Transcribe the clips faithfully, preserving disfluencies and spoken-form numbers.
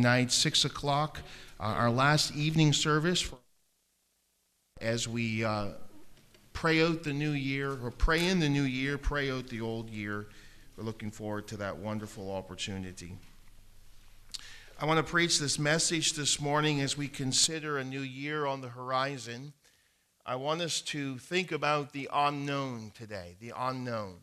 night, six o'clock, uh, our last evening service for, as we uh, pray out the new year, or pray in the new year, pray out the old year. We're looking forward to that wonderful opportunity. I want to preach this message this morning as we consider a new year on the horizon. I want us to think about the unknown today, the unknown.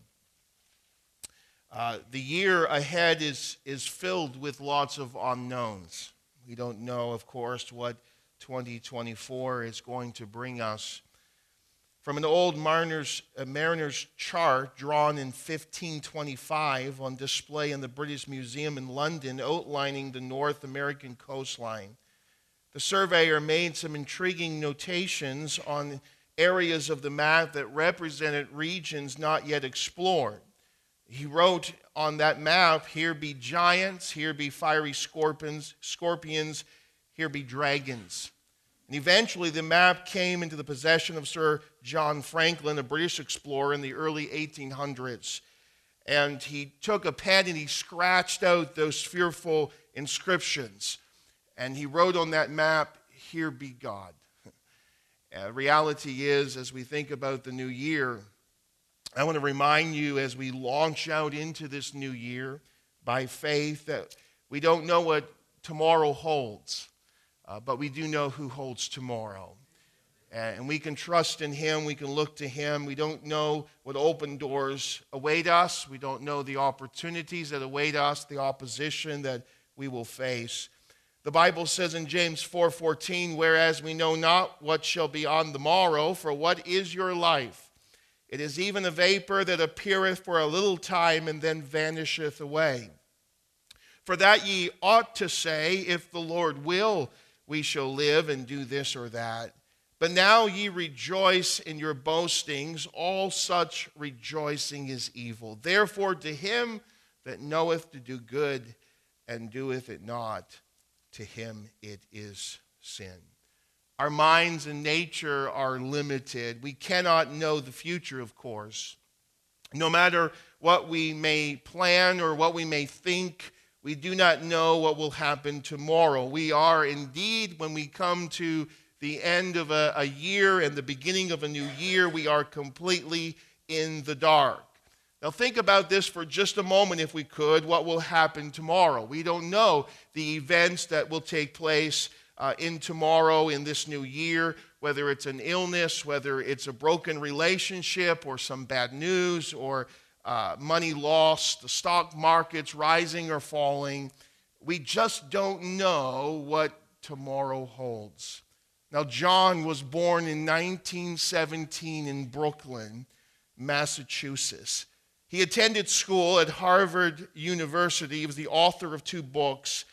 Uh, the year ahead is, is filled with lots of unknowns. We don't know, of course, what twenty twenty-four is going to bring us. From an old mariner's, uh, mariner's chart drawn in fifteen twenty-five on display in the British Museum in London, outlining the North American coastline, the surveyor made some intriguing notations on areas of the map that represented regions not yet explored. He wrote on that map, here be giants, here be fiery scorpions, scorpions, here be dragons. And eventually the map came into the possession of Sir John Franklin, a British explorer in the early eighteen hundreds. And he took a pen and he scratched out those fearful inscriptions. And he wrote on that map, here be God. Uh, reality is, as we think about the new year, I want to remind you as we launch out into this new year by faith that we don't know what tomorrow holds, uh, but we do know who holds tomorrow. And we can trust in Him. We can look to Him. We don't know what open doors await us. We don't know the opportunities that await us, the opposition that we will face. The Bible says in James four fourteen, whereas we know not what shall be on the morrow, for what is your life? It is even a vapor that appeareth for a little time and then vanisheth away. For that ye ought to say, if the Lord will, we shall live and do this or that. But now ye rejoice in your boastings, all such rejoicing is evil. Therefore to him that knoweth to do good and doeth it not, to him it is sin. Our minds and nature are limited. We cannot know the future, of course. No matter what we may plan or what we may think, we do not know what will happen tomorrow. We are indeed, when we come to the end of a, a year and the beginning of a new year, we are completely in the dark. Now think about this for just a moment, if we could. What will happen tomorrow? We don't know the events that will take place Uh, in tomorrow, in this new year, whether it's an illness, whether it's a broken relationship or some bad news or uh, money lost, the stock market's rising or falling. We just don't know what tomorrow holds. Now, John was born in nineteen seventeen in Brooklyn, Massachusetts. He attended school at Harvard University. He was the author of two books.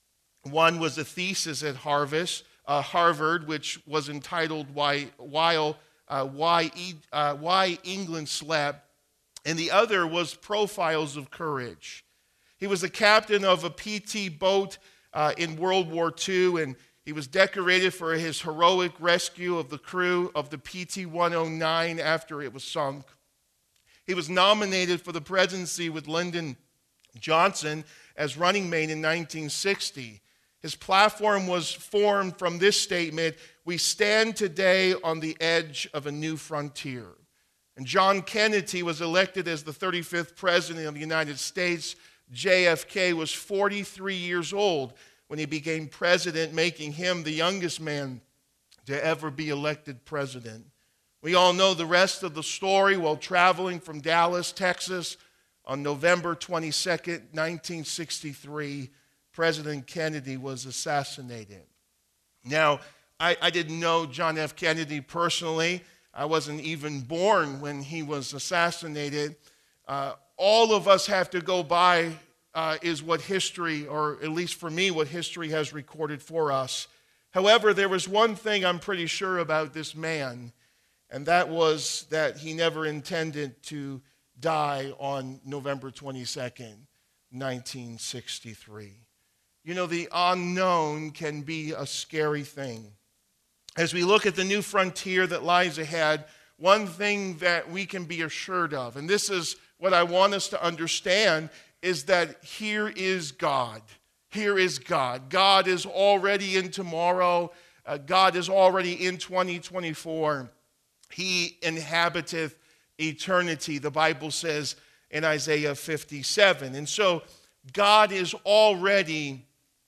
One was a thesis at Harvard, uh, Harvard, which was entitled "Why, While, uh, Why, uh, Why England Slept," and the other was "Profiles of Courage." He was the captain of a P T boat uh, in World War Two, and he was decorated for his heroic rescue of the crew of the P T one oh nine after it was sunk. He was nominated for the presidency with Lyndon Johnson as running mate in nineteen sixty. His platform was formed from this statement: we stand today on the edge of a new frontier. And John Kennedy was elected as the thirty-fifth president of the United States. J F K was forty-three years old when he became president, making him the youngest man to ever be elected president. We all know the rest of the story. While traveling from Dallas, Texas, on November twenty-second, nineteen sixty-three, President Kennedy was assassinated. Now, I, I didn't know John F. Kennedy personally. I wasn't even born when he was assassinated. Uh, all of us have to go by uh, is what history, or at least for me, what history has recorded for us. However, there was one thing I'm pretty sure about this man, and that was that he never intended to die on November twenty-second, nineteen sixty-three. You know, the unknown can be a scary thing. As we look at the new frontier that lies ahead, one thing that we can be assured of, and this is what I want us to understand, is that here is God. Here is God. God is already in tomorrow. Uh, God is already in twenty twenty-four. He inhabiteth eternity, the Bible says in Isaiah fifty-seven. And so God is already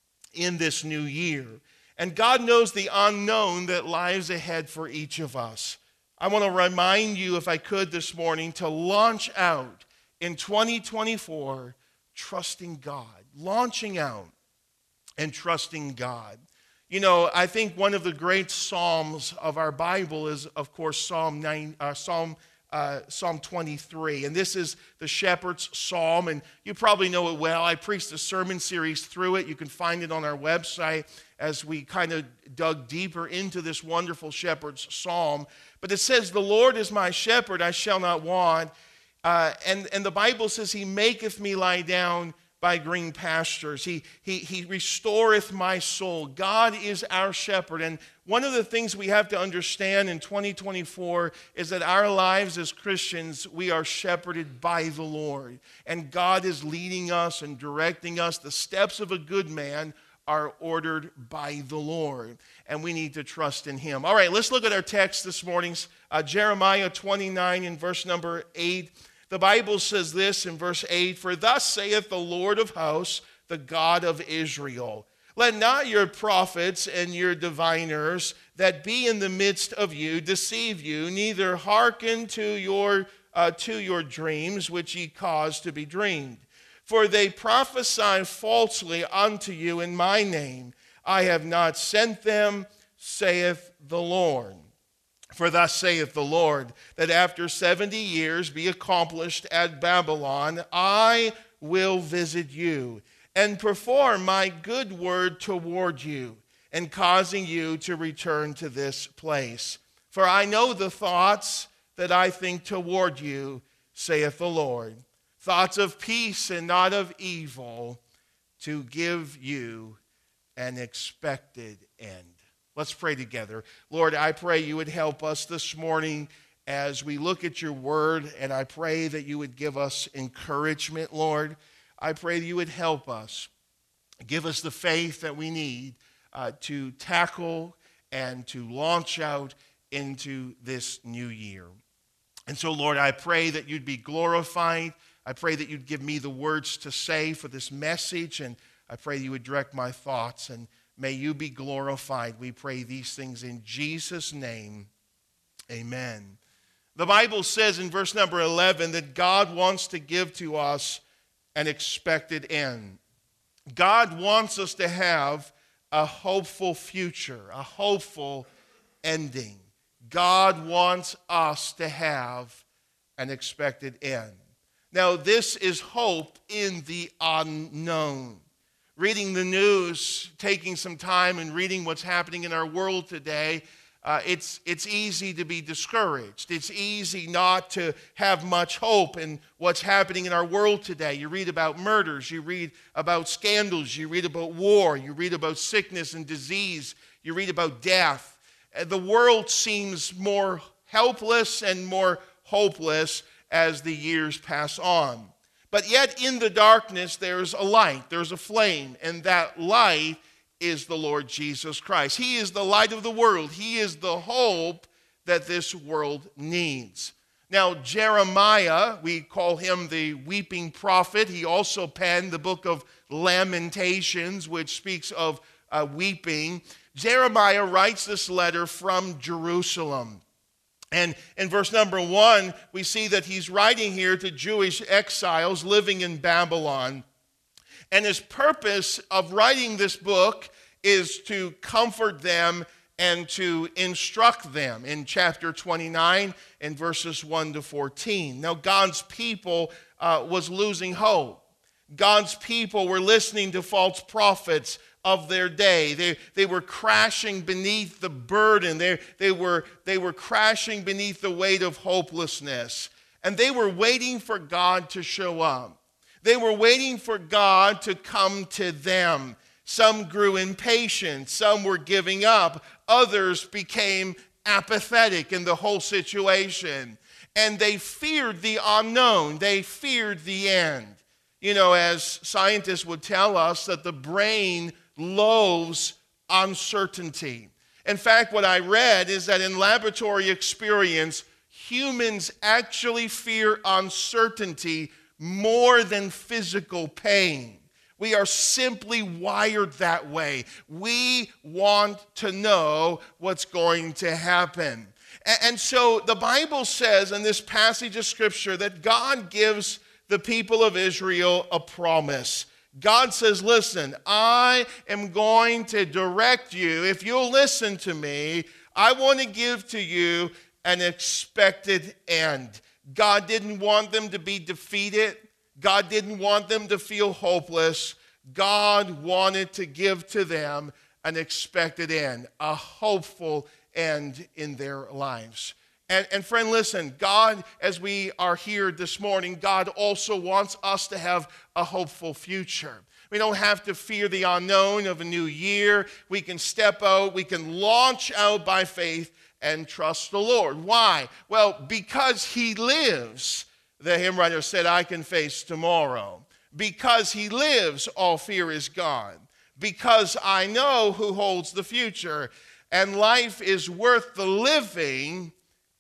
in this new year. And God knows the unknown that lies ahead for each of us. I want to remind you, if I could this morning, to launch out in twenty twenty-four trusting God. Launching out and trusting God. You know, I think one of the great psalms of our Bible is, of course, Psalm nine, uh, Psalm uh, Psalm twenty-three, and this is the shepherd's psalm, and you probably know it well. I preached a sermon series through it. You can find it on our website as we kind of dug deeper into this wonderful shepherd's psalm. But it says, "The Lord is my shepherd; I shall not want." Uh, and and the Bible says, "He maketh me lie down by green pastures. He, he, he restoreth my soul." God is our shepherd. And one of the things we have to understand in twenty twenty-four is that our lives as Christians, we are shepherded by the Lord. And God is leading us and directing us. The steps of a good man are ordered by the Lord. And we need to trust in him. All right, let's look at our text this morning. Uh, Jeremiah twenty-nine in verse number eight. The Bible says this in verse eight, "For thus saith the Lord of hosts, the God of Israel, let not your prophets and your diviners that be in the midst of you deceive you, neither hearken to your, uh, to your dreams which ye cause to be dreamed. For they prophesy falsely unto you in my name. I have not sent them, saith the Lord. For thus saith the Lord, that after seventy years be accomplished at Babylon, I will visit you, and perform my good word toward you, and causing you to return to this place. For I know the thoughts that I think toward you, saith the Lord, thoughts of peace and not of evil, to give you an expected end." Let's pray together. Lord, I pray you would help us this morning as we look at your word, and I pray that you would give us encouragement, Lord. I pray that you would help us. Give us the faith that we need uh, to tackle and to launch out into this new year. And so, Lord, I pray that you'd be glorified. I pray that you'd give me the words to say for this message, and I pray you would direct my thoughts, and may you be glorified. We pray these things in Jesus' name. Amen. The Bible says in verse number eleven that God wants to give to us an expected end. God wants us to have a hopeful future, a hopeful ending. God wants us to have an expected end. Now, this is hope in the unknown. Reading the news, taking some time and reading what's happening in our world today, uh, it's, it's easy to be discouraged. It's easy not to have much hope in what's happening in our world today. You read about murders, you read about scandals, you read about war, you read about sickness and disease, you read about death. The world seems more helpless and more hopeless as the years pass on. But yet in the darkness there's a light, there's a flame, and that light is the Lord Jesus Christ. He is the light of the world. He is the hope that this world needs. Now, Jeremiah, we call him the weeping prophet. He also penned the book of Lamentations, which speaks of uh, weeping. Jeremiah writes this letter from Jerusalem. And in verse number one, we see that he's writing here to Jewish exiles living in Babylon. And his purpose of writing this book is to comfort them and to instruct them in chapter twenty-nine and verses one to fourteen. Now, God's people uh, was losing hope. God's people were listening to false prophets of their day. They, they were crashing beneath the burden. They, they, were, they were crashing beneath the weight of hopelessness. And they were waiting for God to show up. They were waiting for God to come to them. Some grew impatient. Some were giving up. Others became apathetic in the whole situation. And they feared the unknown. They feared the end. You know, as scientists would tell us, that the brain loathes uncertainty. In fact, what I read is that in laboratory experience, humans actually fear uncertainty more than physical pain. We are simply wired that way. We want to know what's going to happen. And so the Bible says in this passage of Scripture that God gives the people of Israel a promise. God says, listen, I am going to direct you. If you'll listen to me, I want to give to you an expected end. God didn't want them to be defeated. God didn't want them to feel hopeless. God wanted to give to them an expected end, a hopeful end in their lives. And, and friend, listen, God, as we are here this morning, God also wants us to have a hopeful future. We don't have to fear the unknown of a new year. We can step out, we can launch out by faith and trust the Lord. Why? Well, because He lives. The hymn writer said, I can face tomorrow. Because He lives, all fear is gone. Because I know who holds the future. And life is worth the living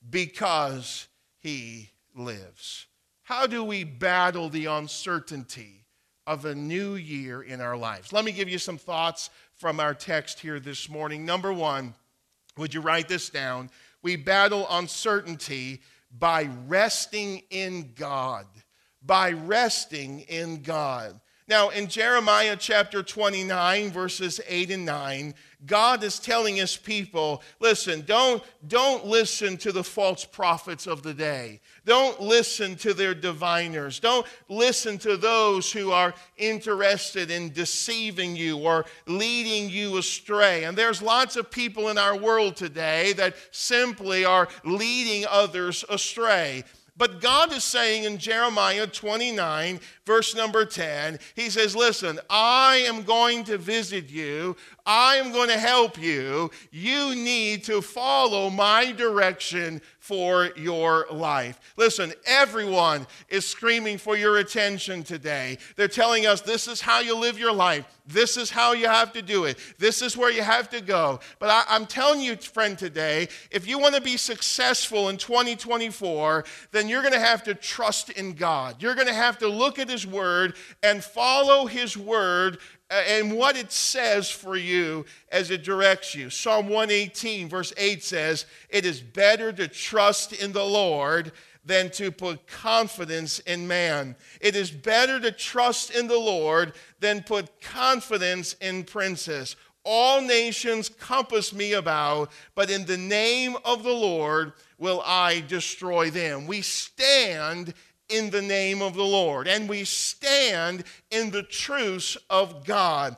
because He lives. How do we battle the uncertainty of a new year in our lives? Let me give you some thoughts from our text here this morning. Number one, would you write this down? We battle uncertainty by resting in God. By resting in God. Now, in Jeremiah chapter twenty-nine, verses eight and nine, God is telling His people, listen, don't, don't listen to the false prophets of the day. Don't listen to their diviners. Don't listen to those who are interested in deceiving you or leading you astray. And there's lots of people in our world today that simply are leading others astray. But God is saying in Jeremiah twenty-nine, verse number ten, He says, listen, I am going to visit you. I am going to help you. You need to follow my direction for your life. Listen, everyone is screaming for your attention today. They're telling us this is how you live your life. This is how you have to do it. This is where you have to go. But I, I'm telling you, friend, today, if you want to be successful in twenty twenty-four, then you're going to have to trust in God. You're going to have to look at His Word and follow His Word and what it says for you as it directs you. Psalm one eighteen, verse eight says, it is better to trust in the Lord than to put confidence in man. It is better to trust in the Lord than put confidence in princes. All nations compass me about, but in the name of the Lord will I destroy them. We stand in the name of the Lord, and we stand in the truths of God.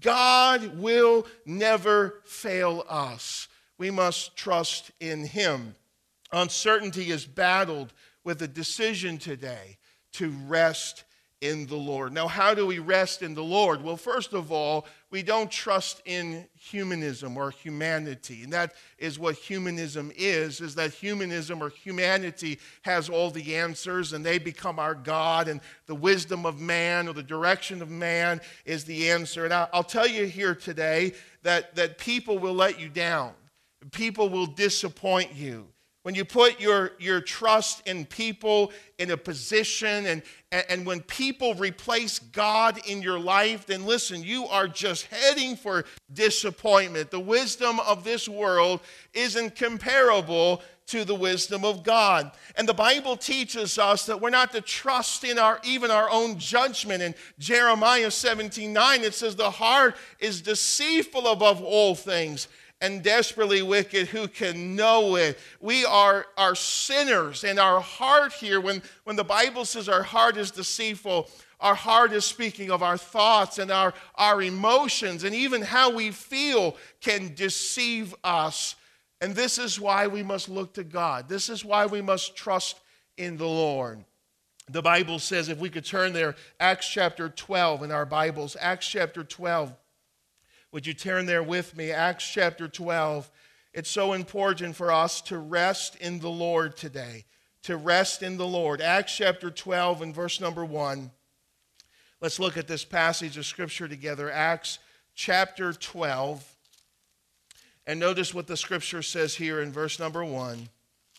God will never fail us. We must trust in Him. Uncertainty is battled with a decision today to rest in the Lord. Now, how do we rest in the Lord? Well, first of all, we don't trust in humanism or humanity. And that is what humanism is, is that humanism or humanity has all the answers and they become our God, and the wisdom of man or the direction of man is the answer. And I'll tell you here today that, that people will let you down. People will disappoint you. When you put your, your trust in people, in a position, and, and when people replace God in your life, then listen, you are just heading for disappointment. The wisdom of this world isn't comparable to the wisdom of God. And the Bible teaches us that we're not to trust in our even our own judgment. In Jeremiah seventeen nine, it says, the heart is deceitful above all things, and desperately wicked, who can know it? We are, are sinners, and our heart here, when, when the Bible says our heart is deceitful, our heart is speaking of our thoughts and our, our emotions, and even how we feel can deceive us. And this is why we must look to God. This is why we must trust in the Lord. The Bible says, if we could turn there, Acts chapter twelve in our Bibles, Acts chapter twelve. Would you turn there with me? Acts chapter twelve. It's so important for us to rest in the Lord today. To rest in the Lord. Acts chapter twelve and verse number one. Let's look at this passage of Scripture together, Acts chapter twelve. And notice what the Scripture says here in verse number one.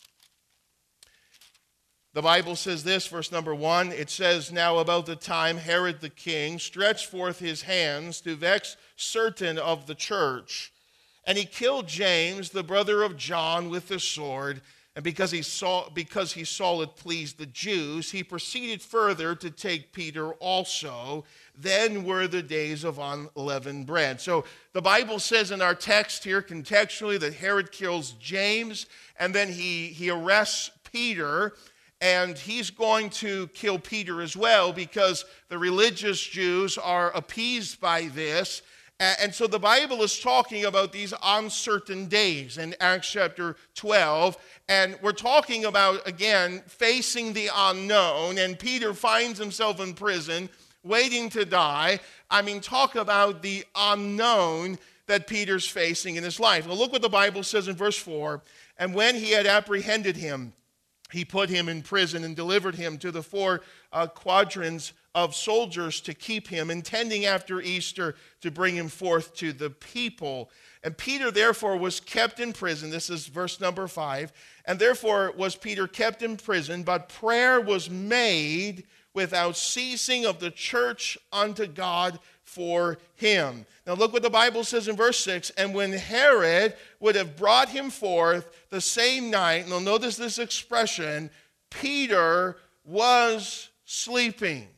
The Bible says this, verse number one, it says, "Now about the time Herod the king stretched forth his hands to vex certain of the church, and he killed James, the brother of John, with the sword. And because he saw because he saw it pleased the Jews, he proceeded further to take Peter also. Then were the days of unleavened bread." So the Bible says in our text here contextually that Herod kills James, and then he, he arrests Peter, and he's going to kill Peter as well because the religious Jews are appeased by this. And so the Bible is talking about these uncertain days in Acts chapter twelve. And we're talking about, again, facing the unknown. And Peter finds himself in prison, waiting to die. I mean, talk about the unknown that Peter's facing in his life. Well, look what the Bible says in verse four. "And when he had apprehended him, he put him in prison and delivered him to the four uh, quadrants of soldiers to keep him, intending after Easter to bring him forth to the people. And Peter therefore was kept in prison." This is verse number five. "And therefore was Peter kept in prison, but prayer was made without ceasing of the church unto God for him." Now look what the Bible says in verse six. "And when Herod would have brought him forth the same night," now notice this expression, "Peter was sleeping."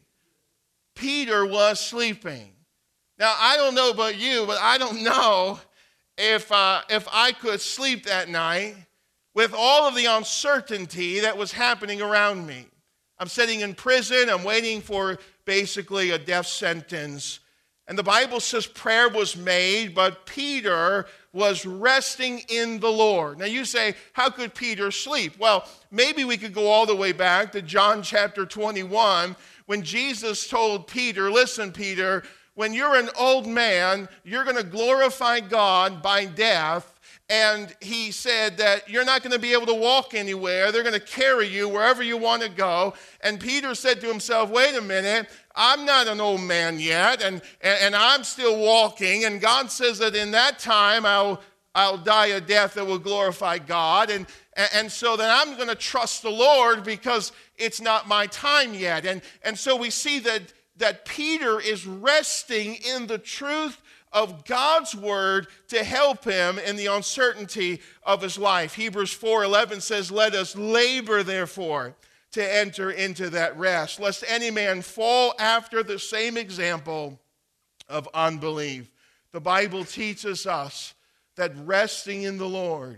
Peter was sleeping. Now, I don't know about you, but I don't know if, uh, if I could sleep that night with all of the uncertainty that was happening around me. I'm sitting in prison. I'm waiting for basically a death sentence. And the Bible says prayer was made, but Peter was resting in the Lord. Now you say, how could Peter sleep? Well, maybe we could go all the way back to John chapter twenty-one, when Jesus told Peter, "Listen, Peter, when you're an old man, you're going to glorify God by death." And he said that you're not going to be able to walk anywhere. They're going to carry you wherever you want to go. And Peter said to himself, wait a minute, I'm not an old man yet, and, and, and I'm still walking. And God says that in that time I'll, I'll die a death that will glorify God. And, and so then I'm going to trust the Lord because it's not my time yet. And, and so we see that, that Peter is resting in the truth of God's word to help him in the uncertainty of his life. Hebrews four eleven says, "Let us labor, therefore, to enter into that rest, lest any man fall after the same example of unbelief." The Bible teaches us that resting in the Lord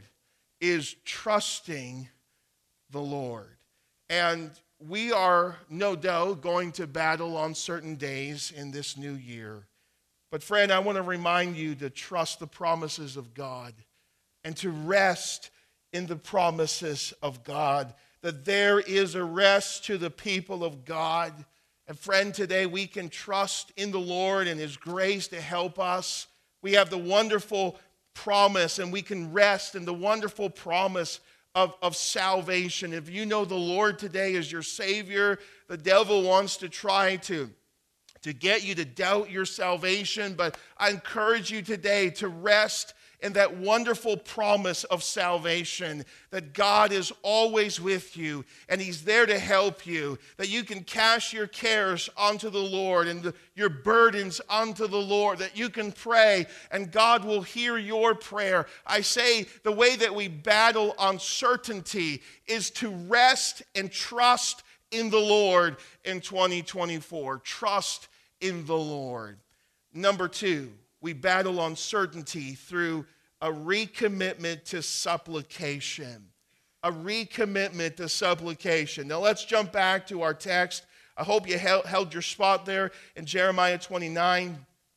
is trusting the Lord. And we are no doubt going to battle on certain days in this new year. But friend, I want to remind you to trust the promises of God and to rest in the promises of God, that there is a rest to the people of God. And friend, today we can trust in the Lord and His grace to help us. We have the wonderful promise, and we can rest in the wonderful promise of, of salvation. If you know the Lord today as your Savior, the devil wants to try to to get you to doubt your salvation, but I encourage you today to rest in that wonderful promise of salvation, that God is always with you and He's there to help you, that you can cast your cares onto the Lord and the, your burdens onto the Lord, that you can pray and God will hear your prayer. I say the way that we battle uncertainty is to rest and trust in the Lord in twenty twenty-four. Trust in the Lord. Number two, we battle uncertainty through a recommitment to supplication. A recommitment to supplication. Now let's jump back to our text. I hope you held, held your spot there in Jeremiah twenty-nine.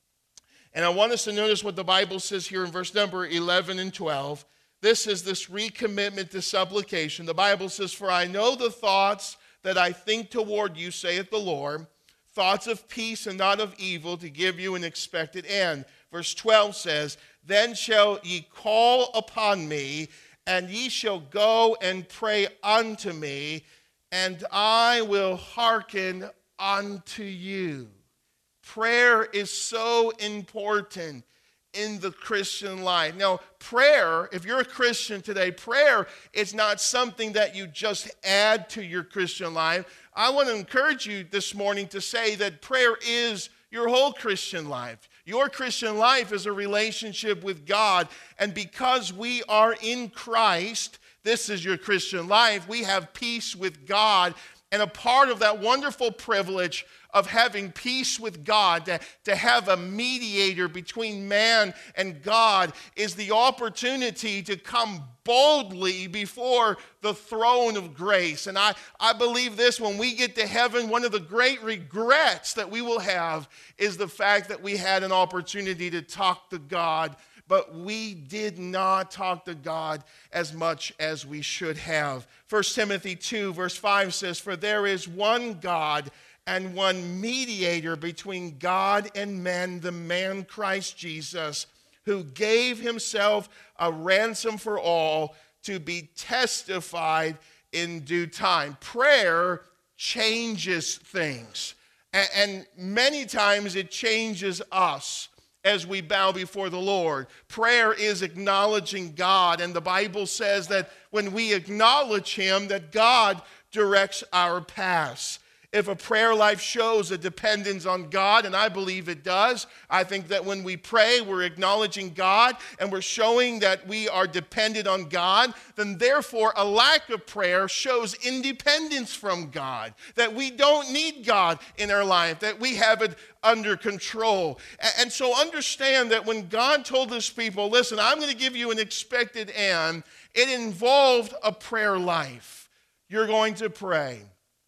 And I want us to notice what the Bible says here in verse number eleven and twelve. This is this recommitment to supplication. The Bible says, "For I know the thoughts that I think toward you, saith the Lord, thoughts of peace and not of evil, to give you an expected end." Verse twelve says, "Then shall ye call upon me, and ye shall go and pray unto me, and I will hearken unto you." Prayer is so important in the Christian life. Now, prayer, if you're a Christian today, prayer is not something that you just add to your Christian life. I want to encourage you this morning to say that prayer is your whole Christian life. Your Christian life is a relationship with God, and because we are in Christ, this is your Christian life, we have peace with God. And a part of that wonderful privilege of having peace with God, to, to have a mediator between man and God, is the opportunity to come boldly before the throne of grace. And I, I believe this, when we get to heaven, one of the great regrets that we will have is the fact that we had an opportunity to talk to God, but we did not talk to God as much as we should have. First Timothy two, verse five says, "For there is one God and one mediator between God and men, the man Christ Jesus, who gave himself a ransom for all, to be testified in due time." Prayer changes things. And many times it changes us as we bow before the Lord. Prayer is acknowledging God, and the Bible says that when we acknowledge him, that God directs our paths. If a prayer life shows a dependence on God, and I believe it does, I think that when we pray, we're acknowledging God and we're showing that we are dependent on God, then therefore a lack of prayer shows independence from God, that we don't need God in our life, that we have it under control. And so understand that when God told his people, listen, I'm going to give you an expected end, it involved a prayer life. You're going to pray,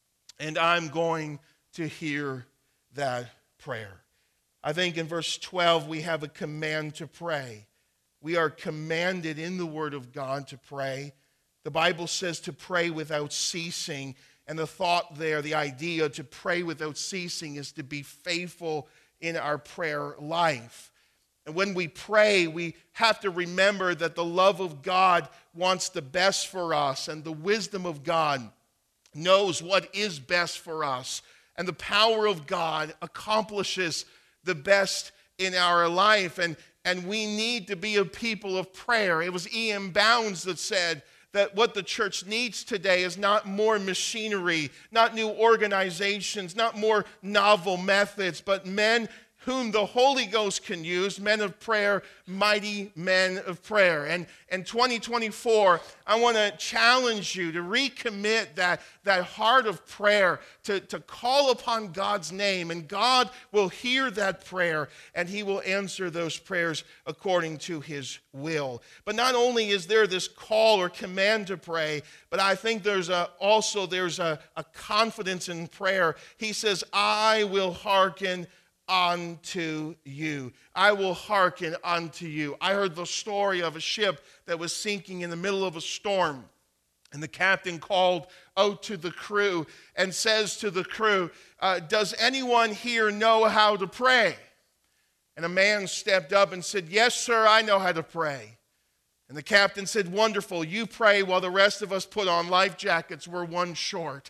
and I'm going to hear that prayer. I think in verse twelve, we have a command to pray. We are commanded in the Word of God to pray. The Bible says to pray without ceasing. And the thought there, the idea to pray without ceasing, is to be faithful in our prayer life. And when we pray, we have to remember that the love of God wants the best for us, and the wisdom of God knows what is best for us, and the power of God accomplishes the best in our life, and, and we need to be a people of prayer. It was E M Bounds that said that what the church needs today is not more machinery, not new organizations, not more novel methods, but men whom the Holy Ghost can use, men of prayer, mighty men of prayer. And in twenty twenty-four, I want to challenge you to recommit that, that heart of prayer, to, to call upon God's name, and God will hear that prayer, and he will answer those prayers according to his will. But not only is there this call or command to pray, but I think there's a, also there's a, a confidence in prayer. He says, I will hearken unto you. I will hearken unto you. I heard the story of a ship that was sinking in the middle of a storm. And the captain called out to the crew and says to the crew, uh, does anyone here know how to pray? And a man stepped up and said, yes, sir, I know how to pray. And the captain said, wonderful, you pray while the rest of us put on life jackets. We're one short.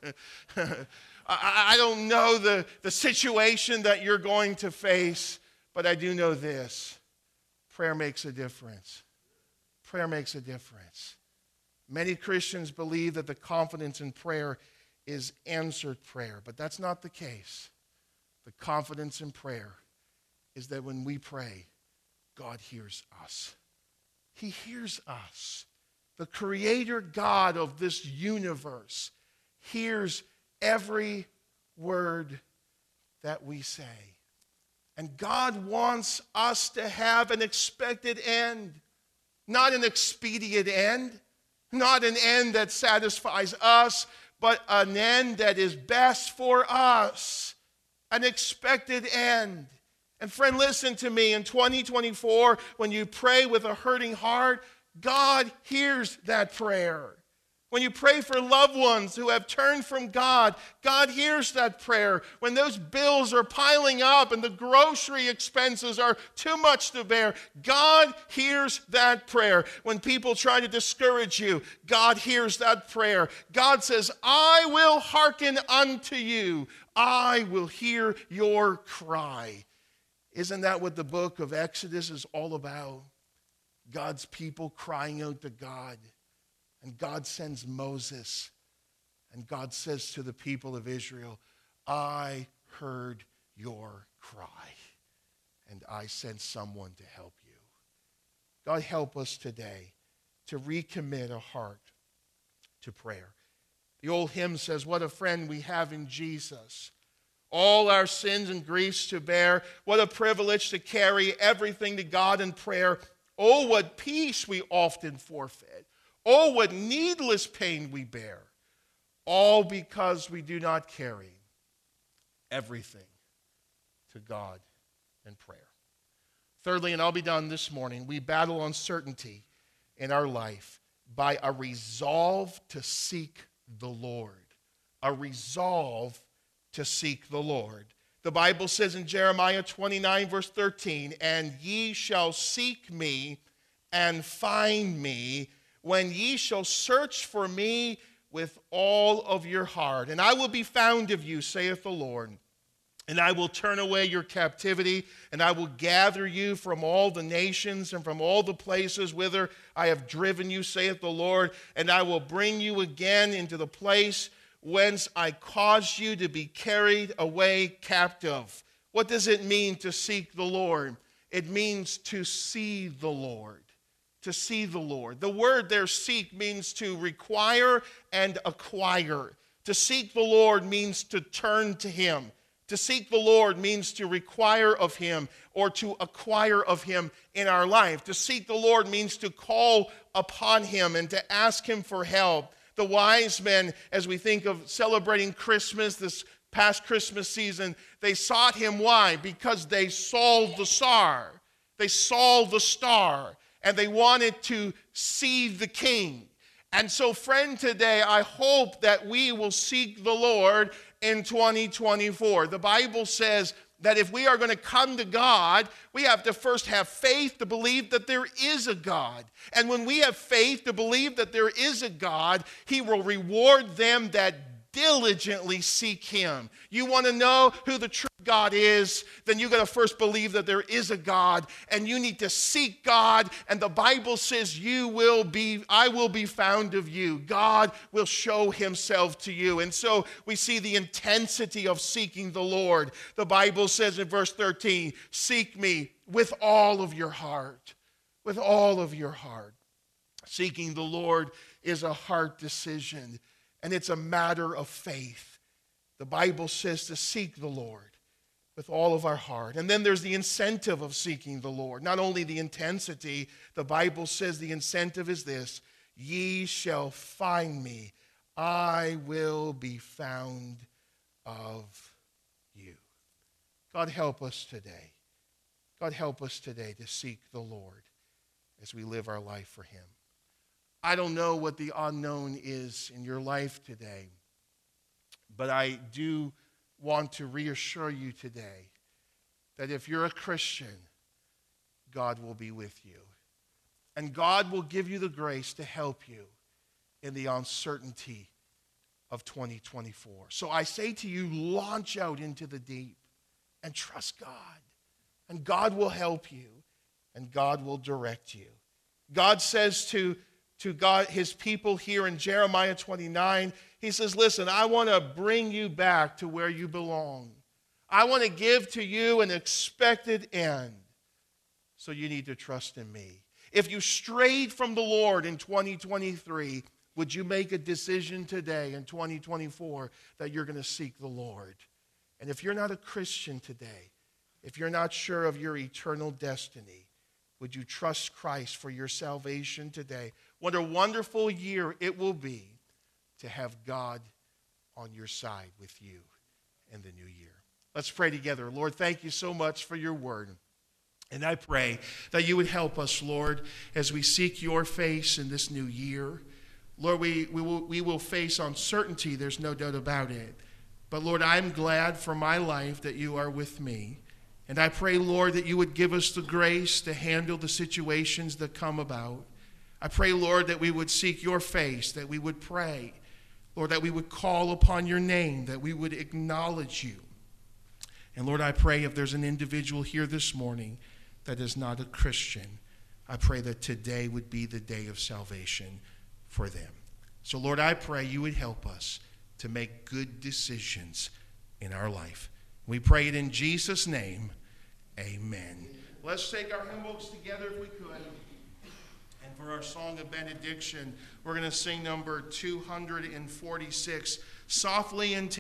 I don't know the, the situation that you're going to face, but I do know this. Prayer makes a difference. Prayer makes a difference. Many Christians believe that the confidence in prayer is answered prayer, but that's not the case. The confidence in prayer is that when we pray, God hears us. He hears us. The Creator God of this universe hears every word that we say. And God wants us to have an expected end, not an expedient end, not an end that satisfies us, but an end that is best for us, an expected end. And friend, listen to me, in twenty twenty-four, when you pray with a hurting heart, God hears that prayer. When you pray for loved ones who have turned from God, God hears that prayer. When those bills are piling up and the grocery expenses are too much to bear, God hears that prayer. When people try to discourage you, God hears that prayer. God says, I will hearken unto you. I will hear your cry. Isn't that what the book of Exodus is all about? God's people crying out to God. And God sends Moses, and God says to the people of Israel, I heard your cry, and I sent someone to help you. God, help us today to recommit a heart to prayer. The old hymn says, what a friend we have in Jesus. All our sins and griefs to bear. What a privilege to carry everything to God in prayer. Oh, what peace we often forfeit. Oh, what needless pain we bear, all because we do not carry everything to God in prayer. Thirdly, and I'll be done this morning, we battle uncertainty in our life by a resolve to seek the Lord. A resolve to seek the Lord. The Bible says in Jeremiah twenty-nine, verse thirteen, and ye shall seek me and find me, when ye shall search for me with all of your heart. And I will be found of you, saith the Lord. And I will turn away your captivity, and I will gather you from all the nations and from all the places whither I have driven you, saith the Lord. And I will bring you again into the place whence I caused you to be carried away captive. What does it mean to seek the Lord? It means to see the Lord. To see the Lord. The word there, seek, means to require and acquire. To seek the Lord means to turn to him. To seek the Lord means to require of him or to acquire of him in our life. To seek the Lord means to call upon him and to ask him for help. The wise men, as we think of celebrating Christmas, this past Christmas season, they sought him. Why? Because they saw the star. They saw the star. And they wanted to see the King. And so, friend, today, I hope that we will seek the Lord in twenty twenty-four. The Bible says that if we are going to come to God, we have to first have faith to believe that there is a God. And when we have faith to believe that there is a God, he will reward them that diligently seek him. You want to know who the true God is, then you got to first believe that there is a God, and you need to seek God. And the Bible says you will be, I will be found of you. God will show himself to you. And so we see the intensity of seeking the Lord. The Bible says in verse thirteen, seek me with all of your heart. With all of your heart. Seeking the Lord is a heart decision. And it's a matter of faith. The Bible says to seek the Lord with all of our heart. And then there's the incentive of seeking the Lord. Not only the intensity, the Bible says the incentive is this: ye shall find me. I will be found of you. God, help us today. God, help us today to seek the Lord as we live our life for him. I don't know what the unknown is in your life today, but I do want to reassure you today that if you're a Christian, God will be with you. And God will give you the grace to help you in the uncertainty of twenty twenty-four. So I say to you, launch out into the deep and trust God. And God will help you, and God will direct you. God says to to God, his people here in Jeremiah twenty-nine, he says, listen, I want to bring you back to where you belong. I want to give to you an expected end. So you need to trust in me. If you strayed from the Lord in twenty twenty-three, would you make a decision today in twenty twenty-four that you're going to seek the Lord? And if you're not a Christian today, if you're not sure of your eternal destiny, would you trust Christ for your salvation today? What a wonderful year it will be to have God on your side with you in the new year. Let's pray together. Lord, thank you so much for your word. And I pray that you would help us, Lord, as we seek your face in this new year. Lord, we, we, will, we will face uncertainty, there's no doubt about it. But Lord, I'm glad for my life that you are with me. And I pray, Lord, that you would give us the grace to handle the situations that come about. I pray, Lord, that we would seek your face, that we would pray, Lord, that we would call upon your name, that we would acknowledge you. And Lord, I pray if there's an individual here this morning that is not a Christian, I pray that today would be the day of salvation for them. So Lord, I pray you would help us to make good decisions in our life. We pray it in Jesus' name. Amen. Let's take our hymn books together if we could. And for our song of benediction, we're going to sing number two hundred forty-six, Softly and